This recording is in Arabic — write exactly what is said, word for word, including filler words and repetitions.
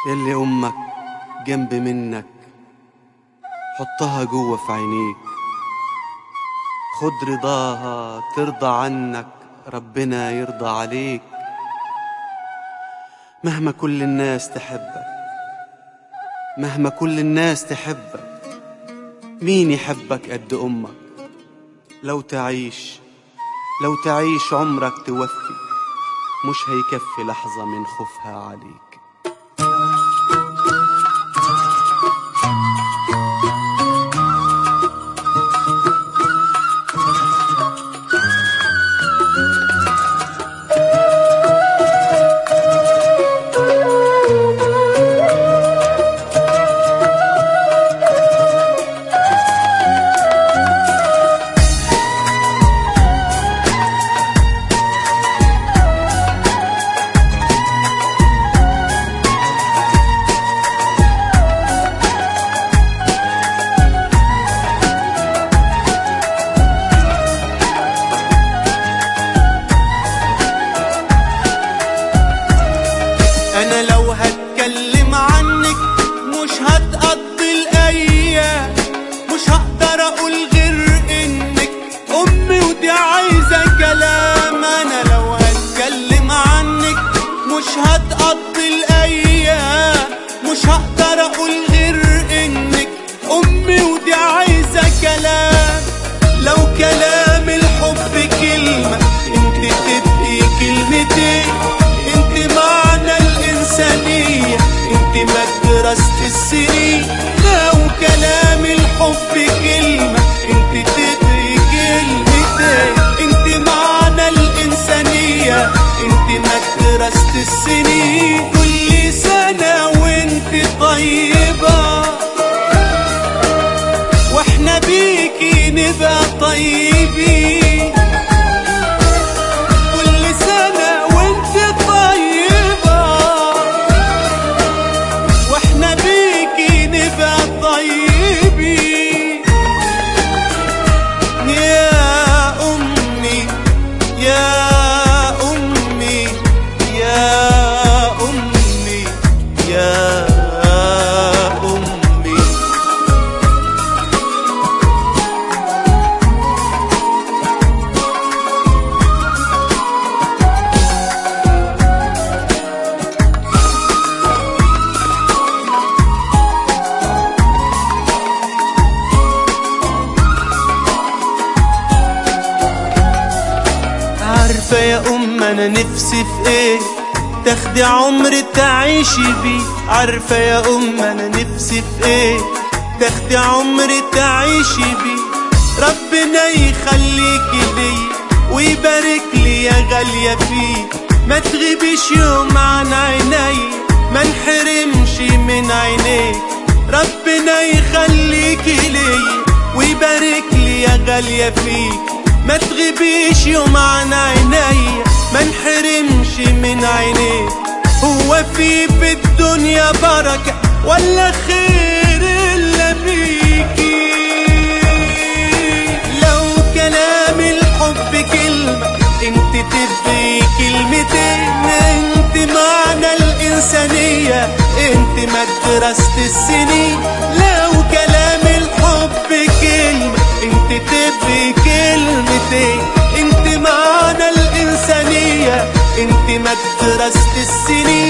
يلي أمك جنب منك حطها جوه في عينيك، خد رضاها ترضى عنك ربنا يرضى عليك. مهما كل الناس تحبك، مهما كل الناس تحبك، مين يحبك قد أمك؟ لو تعيش لو تعيش عمرك توفي، مش هيكفي لحظة من خوفها عليك. أنا لو هتكلم عنك مش هتقضي الأيام، مش هقدر أقول غير إنك أمي ودي عايزة كلام. أنا لو هتكلم عنك مش هتقضي الأيام، مش هقدر أقول غير إنك أمي ودي عايزة كلام. لو كلام الحب كلمة انت تبقي كلمتين، انت معنى الإنسانية، انت مدرسة السنين. لو كلام الحب كلمة انت تبقي كلمتين، انت معنى الإنسانية، انت مدرسة السنين. كل سنة وانت طيبة واحنا بيكي نبقى طيبين. كل سنة وانت طيبة واحنا بيكي نبقى طيبين. يا أمي يا أمي يا أمي يا أمي. عارفة يا أم أنا نفسي في إيه؟ تاخدي عمر تعيشي بيه. عارفة يا أم أنا نفسي في إيه؟ تاخدي عمر تعيشي بيه. ربنا يخليكي ليا ويبارك لي يا غالية فيه. ما تغيبيش يوم عن عيني، ما نحرمش من عينيك. ربنا يخليكي ليا ويبارك لي يا غالية فيه. ما تغيبيش يوم عن عيني، ما نحرمش من عينيك. هو في في الدنيا بركة ولا خير إلا بيكي؟ لو كلام الحب كلمة انت تبقي كلمتين، انت معنى الإنسانية، انت مدرسة السنين. لو كلام الحب كلمة انت تبقي كلمتين، انت معنى الإنسانية، انت مدرسة السنين.